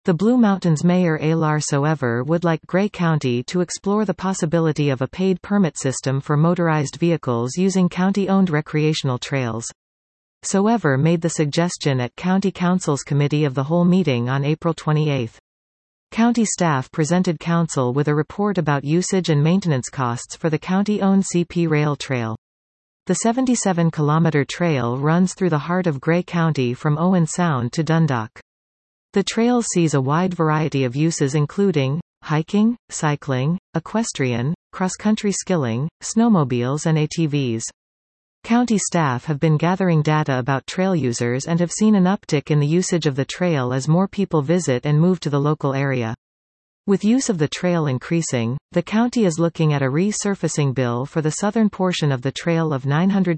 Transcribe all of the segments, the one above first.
The Blue Mountains Mayor Alar Soever would like Grey County to explore the possibility of a paid permit system for motorized vehicles using county-owned recreational trails. Soever made the suggestion at County Council's Committee of the Whole meeting on April 28. County staff presented Council with a report about usage and maintenance costs for the county-owned CP Rail Trail. The 77-kilometer trail runs through the heart of Grey County from Owen Sound to Dundalk. The trail sees a wide variety of uses including hiking, cycling, equestrian, cross-country skilling, snowmobiles and ATVs. County staff have been gathering data about trail users and have seen an uptick in the usage of the trail as more people visit and move to the local area. With use of the trail increasing, the county is looking at a resurfacing bill for the southern portion of the trail of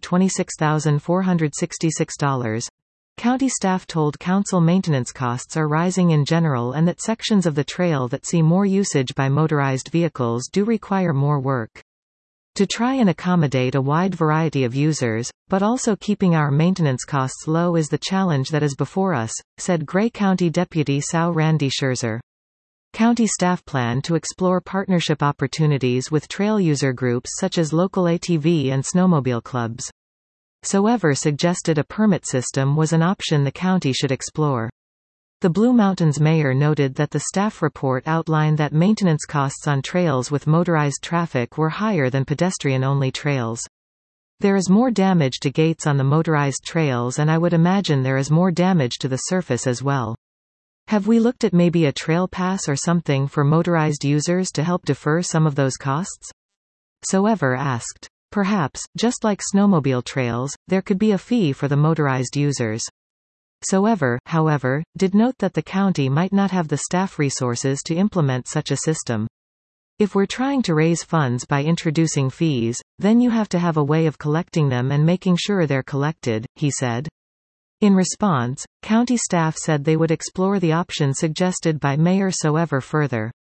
$926,466. County staff told Council maintenance costs are rising in general and that sections of the trail that see more usage by motorized vehicles do require more work. To try and accommodate a wide variety of users, but also keeping our maintenance costs low is the challenge that is before us, said Grey County Deputy SAU Randy Scherzer. County staff plan to explore partnership opportunities with trail user groups such as local ATV and snowmobile clubs. Soever suggested a permit system was an option the county should explore. The Blue Mountains mayor noted that the staff report outlined that maintenance costs on trails with motorized traffic were higher than pedestrian-only trails. There is more damage to gates on the motorized trails and I would imagine there is more damage to the surface as well. Have we looked at maybe a trail pass or something for motorized users to help defer some of those costs? Soever asked. Perhaps, just like snowmobile trails, there could be a fee for the motorized users. Soever, however, did note that the county might not have the staff resources to implement such a system. If we're trying to raise funds by introducing fees, then you have to have a way of collecting them and making sure they're collected, he said. In response, county staff said they would explore the option suggested by Mayor Soever further.